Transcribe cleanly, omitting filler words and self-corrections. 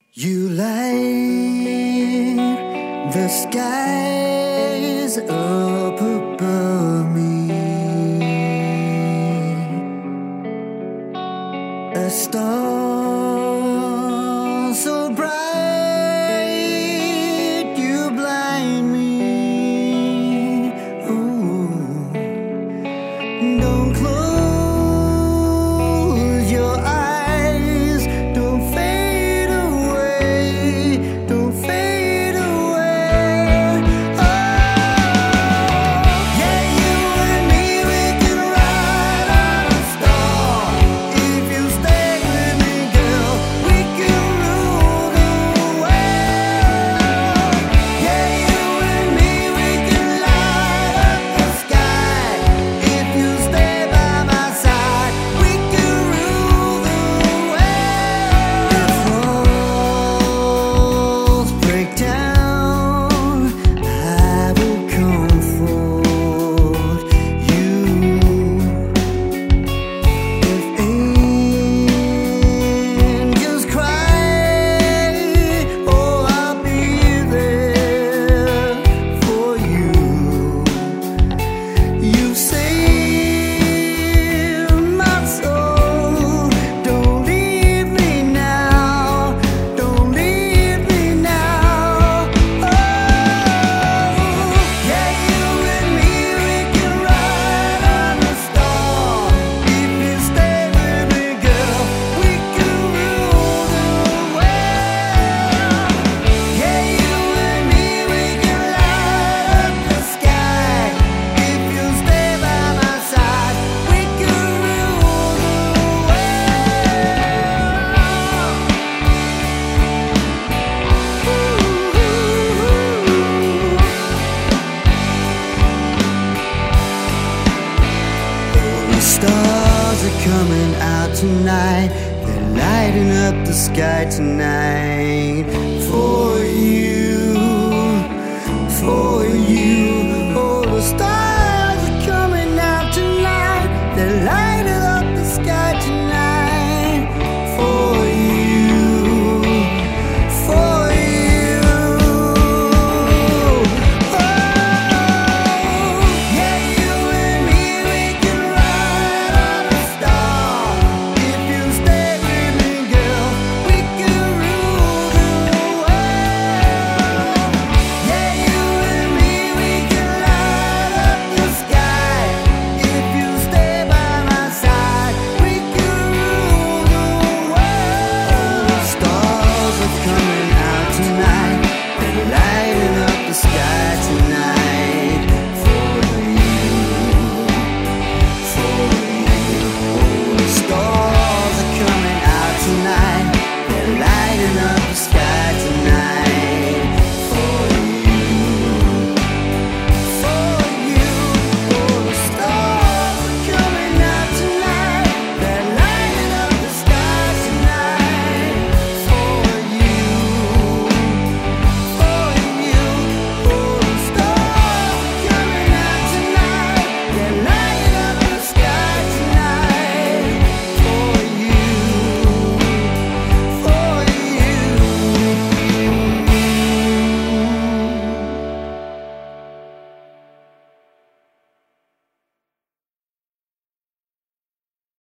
You light the skies up above me, a star so bright you blind me. Ooh. Don't close your eyes, don't fade away, don't fade away. Oh, yeah, you and me, we can ride on a star. If you stay with me, girl, we can rule the world. Yeah, you and me, we can light up the sky. If you stay by my side, we can rule the world. If walls break down, I will comfort you. If angels cry, oh, I'll be there for you. You saved my soul. Don't leave me now. Don't leave me now. Oh, yeah, you and me, we can ride on a star. If you stay with me, girl, we can rule the world. Yeah, you and me, we can light up the sky. If you stay by my side, we can rule the world. The stars are coming out tonight. They're lighting up the sky tonight for you, for